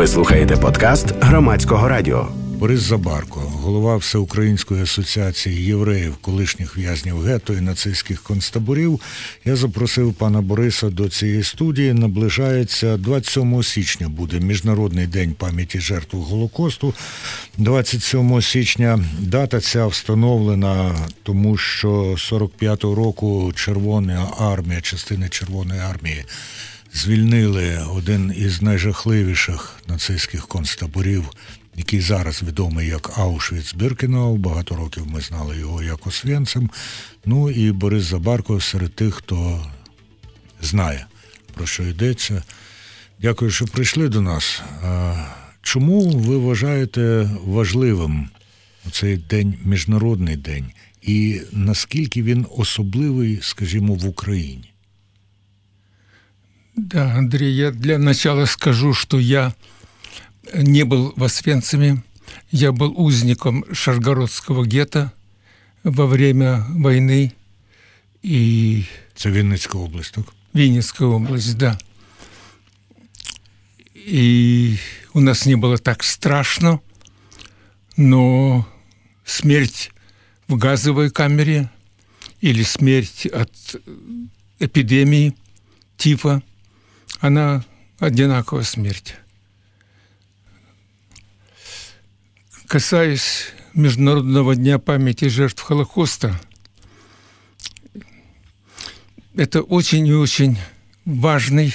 Ви слухаєте подкаст Громадського радіо. Борис Забарко, голова Всеукраїнської асоціації євреїв, колишніх в'язнів гетто і нацистських концтаборів. Я запросив пана Бориса до цієї студії. Наближається 27 січня буде Міжнародний день пам'яті жертв Голокосту. 27 січня дата ця встановлена, тому що 45-го року Червона армія, частини Червоної армії звільнили один із найжахливіших нацистських концтаборів, який зараз відомий як Аушвіц-Біркенау. Багато років ми знали його як Освенцим. Ну і Борис Забарко серед тих, хто знає, про що йдеться. Дякую, що прийшли до нас. Чому ви вважаєте важливим цей день, Міжнародний день, і наскільки він особливий, скажімо, в Україні? Да, Андрей, я для начала скажу, что я не был в Освенциме. Я был узником Шаргородского гетто во время войны. И... Це Вінницька область, так? Вінницька область, да. И у нас не было так страшно, но смерть в газовой камере или смерть от эпидемии тифа, она одинаковая смерть. Касаясь Международного дня памяти жертв Холокоста, это очень и очень важное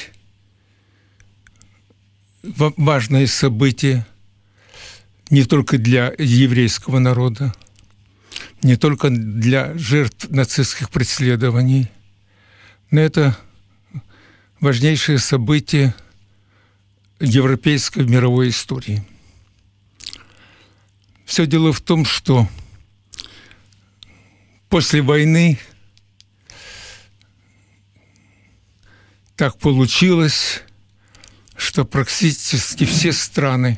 событие не только для еврейского народа, не только для жертв нацистских преследований, но это важнейшее событие европейской мировой истории. Все дело в том, что после войны так получилось, что практически все страны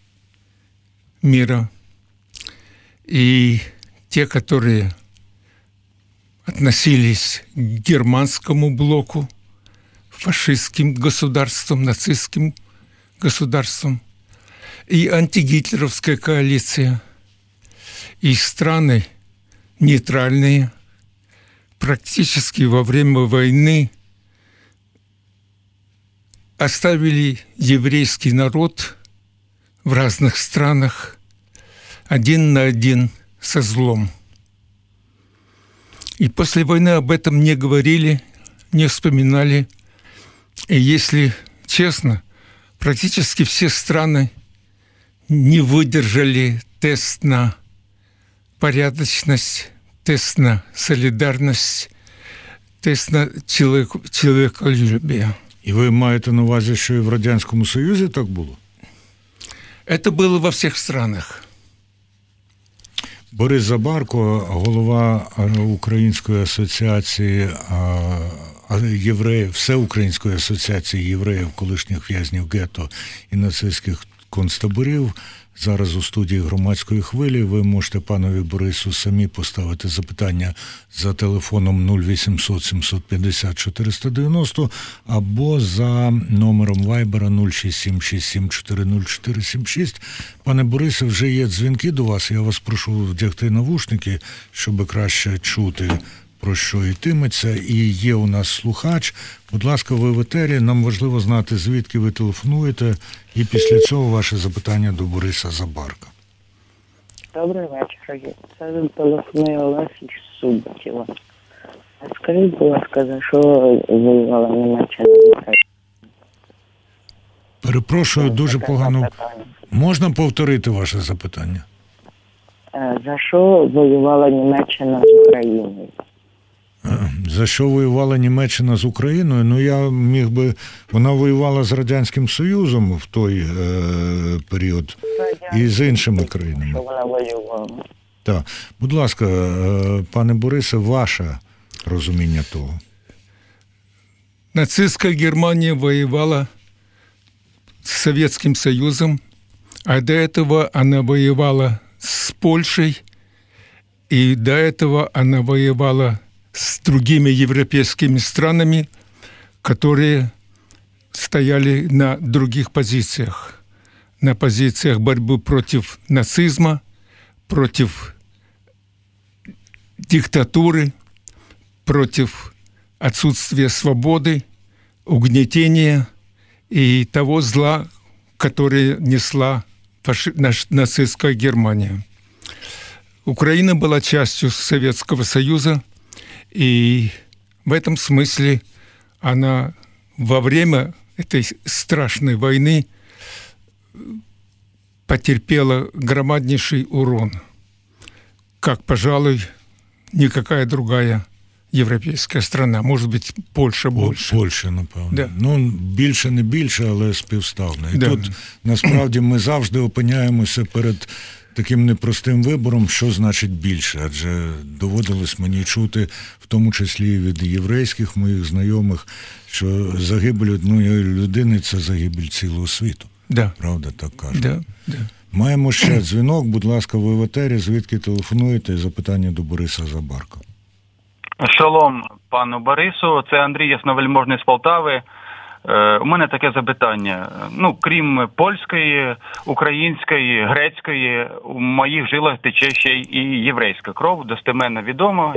мира и те, которые относились к германскому блоку, фашистским государствам, нацистским государствам, и антигитлеровская коалиция, и страны нейтральные, практически во время войны оставили еврейский народ в разных странах один на один со злом. И после войны об этом не говорили, не вспоминали. И если честно, практически все страны не выдержали тест на порядочность, тест на солидарность, тест на человеколюбие. І ви маєте на увазі, що і в Радянському Союзі так було? Это было во всех странах. Борис Забарко, голова Української асоціації євреїв, Всеукраїнської асоціації євреїв, колишніх в'язнів гетто і нацистських концтаборів. Зараз у студії Громадської хвилі. Ви можете панові Борису самі поставити запитання за телефоном 0800 750 490 або за номером Вайбера 06767400476. Пане Борисе, вже є дзвінки до вас. Я вас прошу вдягти навушники, щоб краще чути, про що йтиметься. І є у нас слухач. Будь ласка, ви в етері. Нам важливо знати, звідки ви телефонуєте. І після цього ваше запитання до Бориса Забарка. Добрий вечір. Це телефонує Олег із Суботіва. Скажіть, будь ласка, за що воювала Німеччина з Україною? Перепрошую, дуже погано. Можна повторити ваше запитання? За що воювала Німеччина з Україною? За що воювала Німеччина з Україною? Ну, я міг би... Вона воювала з Радянським Союзом в той період і з іншими країнами. Що вона воювала? Так. Будь ласка, пане Борисе, ваше розуміння того. Нацистская Германия воевала с Советским Союзом, а до этого она воевала с Польшей, и до этого она воевала с другими европейскими странами, которые стояли на других позициях. на позициях борьбы против нацизма, против диктатуры, против отсутствия свободы, угнетения и того зла, которое несла нацистская Германия. Украина была частью Советского Союза, и в этом смысле она во время этой страшной войны потерпела громаднейший урон, как, пожалуй, никакая другая європейська страна, може бути Польща більше. Польща, напевно. Да. Ну, більше не більше, але співставно. І да. тут, насправді, ми завжди опиняємося перед таким непростим вибором, що значить більше. Адже доводилось мені чути, в тому числі від єврейських моїх знайомих, що загибель одної людини – це загибель цілого світу. Да. Правда, так кажуть? Да. Да. Маємо ще дзвінок. Будь ласка, ви в етері. Звідки телефонуєте? Запитання до Бориса Забарка. Шалом пану Борису, це Андрій Ясновельможний з Полтави. У мене таке запитання. Крім польської, української, грецької, у моїх жилах тече ще і єврейська кров, достеменно відомо.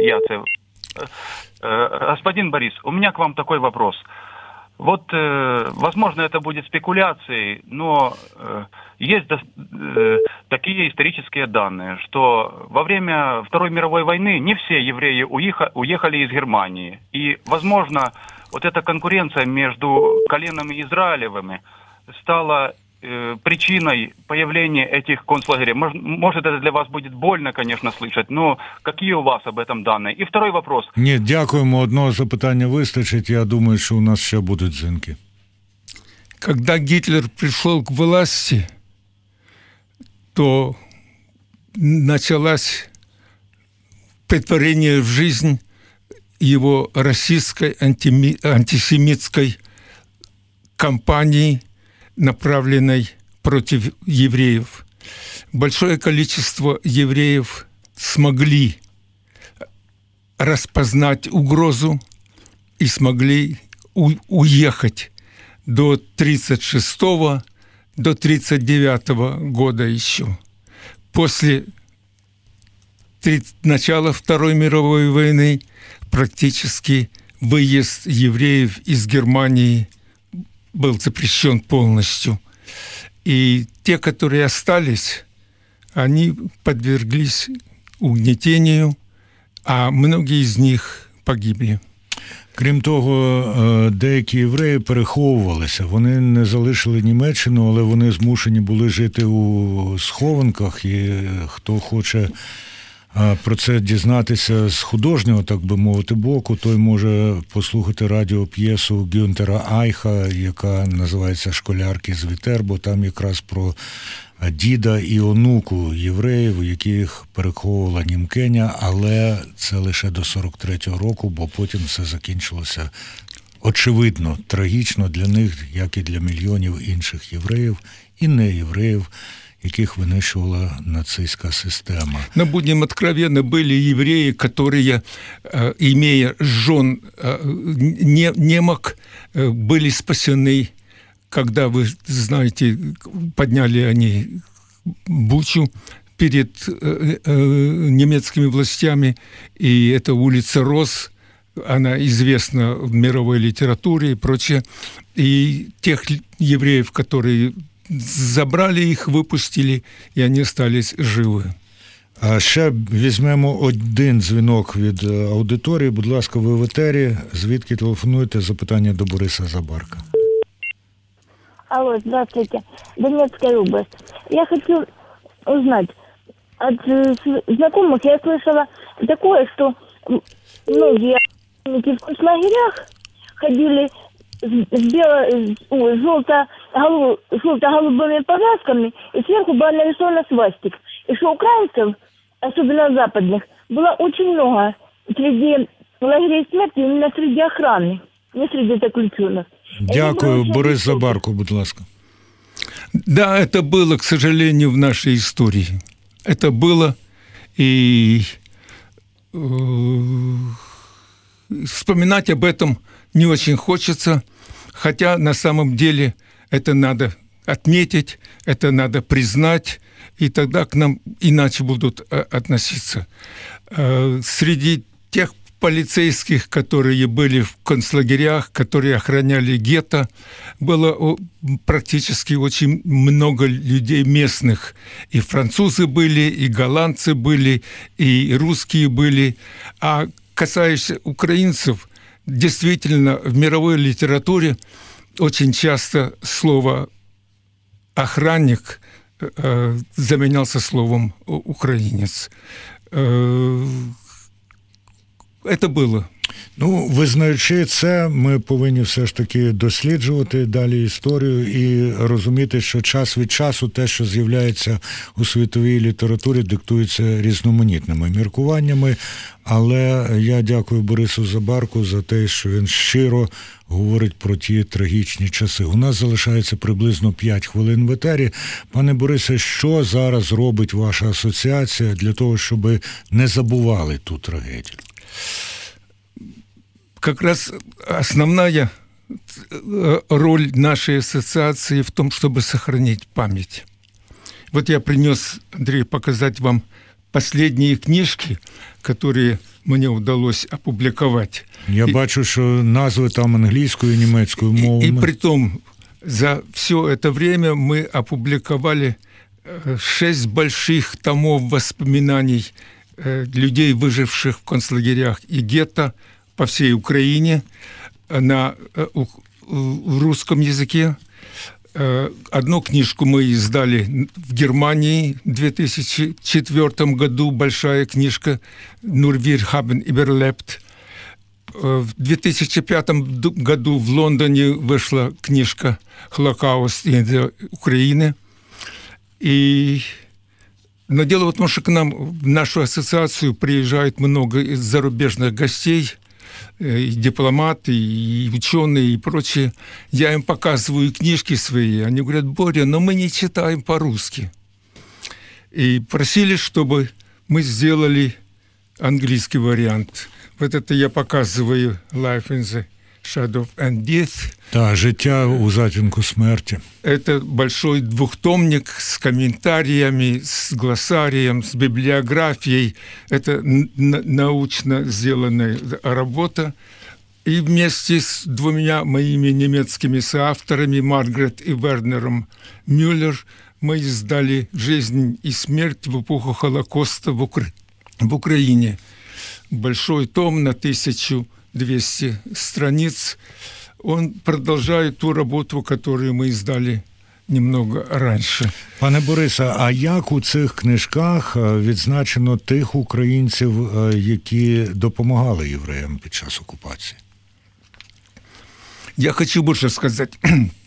Господин Борис, у меня к вам такой вопрос. Вот, возможно, это будет спекуляцией, но есть такие исторические данные, что во время Второй мировой войны не все евреи уехали из Германии. И, возможно, вот эта конкуренция между коленами Израилевыми стала причиной появления этих концлагерей. Может, это для вас будет больно, конечно, слышать, но какие у вас об этом данные? И второй вопрос. Ні, дякуємо. Одного запитання вистачить. Я думаю, що у нас ще будуть дзвінки. Когда Гитлер пришел к власти, то началось претворение в жизнь его российской антисемитской кампании, направленной против евреев. Большое количество евреев смогли распознать угрозу и смогли уехать до 1936-го, до 1939 года еще. После начала Второй мировой войны практически выезд евреев из Германии был запрещен полностью. И те, которые остались, они подверглись угнетению, а многие из них погибли. Крім того, деякі євреї переховувалися. Вони не залишили Німеччину, але вони змушені були жити у схованках. І хто хоче про це дізнатися з художнього, так би мовити, боку, той може послухати радіоп'єсу Гюнтера Айха, яка називається «Школярки з Вітербо». Там якраз про діда і онуку євреїв, яких переховувала Німкеня, але це лише до 43-го року, бо потім все закінчилося, очевидно, трагічно для них, як і для мільйонів інших євреїв і неєвреїв, яких винищувала нацистська система. Но будем откровенны, были евреи, которые, имея жен немок, были спасены, когда, вы знаете, подняли они бучу перед немецкими властями, и эта улица Роз, она известна в мировой литературе и прочее, и тех евреев, которые забрали їх, випустили, і вони залишились живі. А ще візьмемо один дзвінок від аудиторії. Будь ласка, ви в етері. Звідки телефонуєте? Запитання до Бориса Забарка. Алло, здравствуйте. Донецкая область. Я хочу узнать, от знакомых я слышала такое, что многие в концлагерях ходили с желто-голубыми повязками, и сверху была нарисована свастик. И что украинцев, особенно западных, было очень много среди лагерей смерти, именно среди охраны, не среди заключенных. Дякую. Борис Забарко, будь ласка. Да, это было, к сожалению, в нашей истории. Это было, и вспоминать об этом не очень хочется, хотя на самом деле это надо отметить, это надо признать, и тогда к нам иначе будут относиться. Среди тех полицейских, которые были в концлагерях, которые охраняли гетто, было практически очень много людей местных. И французы были, и голландцы были, и русские были. А касаясь украинцев, действительно, в мировой литературе очень часто слово «охранник» заменялся словом «украинец». Це було. Ну, визнаючи це, ми повинні все ж таки досліджувати далі історію і розуміти, що час від часу те, що з'являється у світовій літературі, диктується різноманітними міркуваннями. Але я дякую Борису Забарку за те, що він щиро говорить про ті трагічні часи. У нас залишається приблизно 5 хвилин в етері. Пане Борисе, що зараз робить ваша асоціація для того, щоб не забували ту трагедію? Как раз основная роль нашей ассоциации в том, чтобы сохранить память. Вот я принес, Андрей, показать вам последние книжки, которые мне удалось опубликовать. Я бачу, що назви там англійською і німецькою мовами. И притом за все это время мы опубликовали 6 больших томов воспоминаний людей, выживших в концлагерях и гетто по всей Украине в русском языке. Одну книжку мы издали в Германии в 2004 году, большая книжка «Nur wir haben überlebt». В 2005 году в Лондоне вышла книжка «Холокауст и Украины». Но дело в том, что к нам, в нашу ассоциацию, приезжает много зарубежных гостей, и дипломаты, и ученые, и прочие. Я им показываю книжки свои. Они говорят: Боря, но мы не читаем по-русски. И просили, чтобы мы сделали английский вариант. Вот это я показываю «Life in the Shadow and Death». Да, «Життя у затінку смерті». Это большой двухтомник с комментариями, с глоссарием, с библиографией. Это научно сделанная работа. И вместе с 2 моими немецкими соавторами, Маргарет и Вернером Мюллер, мы издали «Жизнь и смерть в эпоху Холокоста в Украине». Большой том на 1200 страниц. Он продолжает ту работу, которую мы издали немного раніше. Пане Борисе, а як у цих книжках відзначено тих українців, які допомагали євреям під час окупації? Я хочу больше сказать.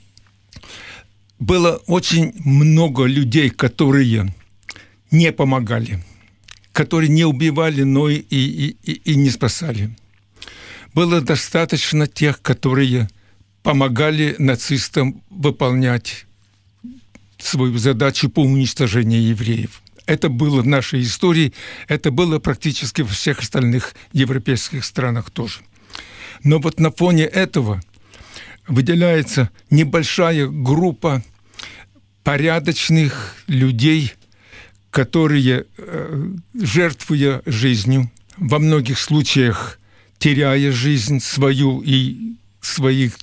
Было очень много людей, которые не помогали, которые не убивали, но и не спасали. Было достаточно тех, которые помогали нацистам выполнять свою задачу по уничтожению евреев. Это было в нашей истории, это было практически во всех остальных европейских странах тоже. Но вот на фоне этого выделяется небольшая группа порядочных людей, которые, жертвуя жизнью, во многих случаях теряя жизнь свою и своих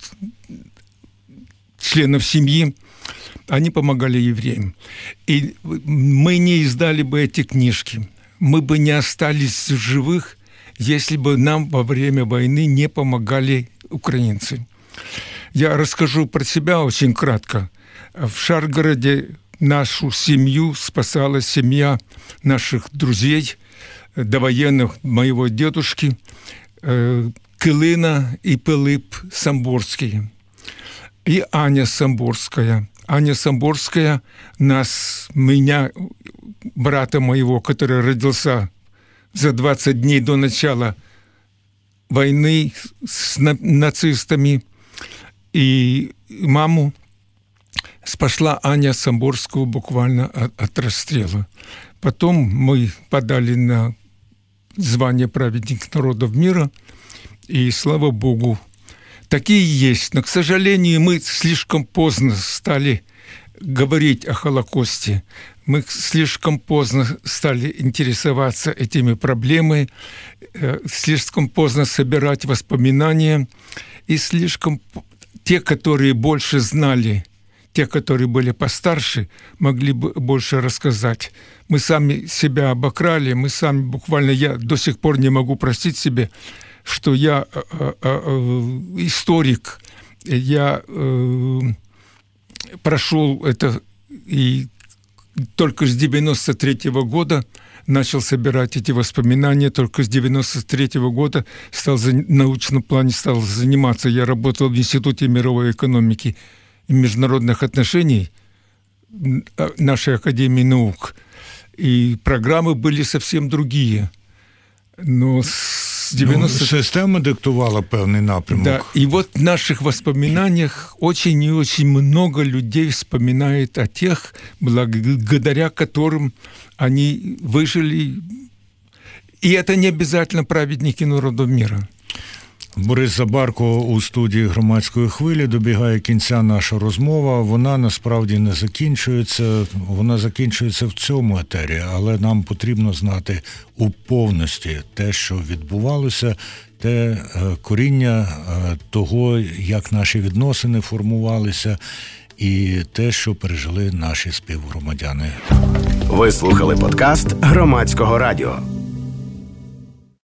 членов семьи, они помогали евреям. И мы не издали бы эти книжки, мы бы не остались в живых, если бы нам во время войны не помогали украинцы. Я расскажу про себя очень кратко. В Шаргороде нашу семью спасала семья наших друзей, довоенных моего дедушки, Килина и Пилип Самборские. И Аня Самборская. Аня Самборская меня, брата моего, который родился за 20 дней до начала войны с нацистами, и маму спасла Аня Самборского буквально от расстрела. Потом мы подали на звание праведник народов мира, и, слава Богу, такие есть. Но, к сожалению, мы слишком поздно стали говорить о Холокосте. Мы слишком поздно стали интересоваться этими проблемами, слишком поздно собирать воспоминания, и слишком те, которые больше знали, те, которые были постарше, могли бы больше рассказать. Мы сами себя обокрали, мы сами буквально, я до сих пор не могу простить себе, что я историк, я прошел это и только с 93-го года начал собирать эти воспоминания, только с 93-го года в научном плане стал заниматься. Я работал в Институте мировой экономики и международных отношений нашей Академии наук. И программы были совсем другие. Но с 90... Система диктувала певний напрямок. Да, и вот в наших воспоминаниях очень и очень много людей вспоминает о тех, благодаря которым они выжили. И это не обязательно праведники народов мира. Борис Забарко у студії «Громадської хвилі». Добігає кінця наша розмова. Вона насправді не закінчується. Вона закінчується в цьому етері, але нам потрібно знати у повності те, що відбувалося, те коріння того, як наші відносини формувалися, і те, що пережили наші співгромадяни. Ви слухали подкаст Громадського радіо.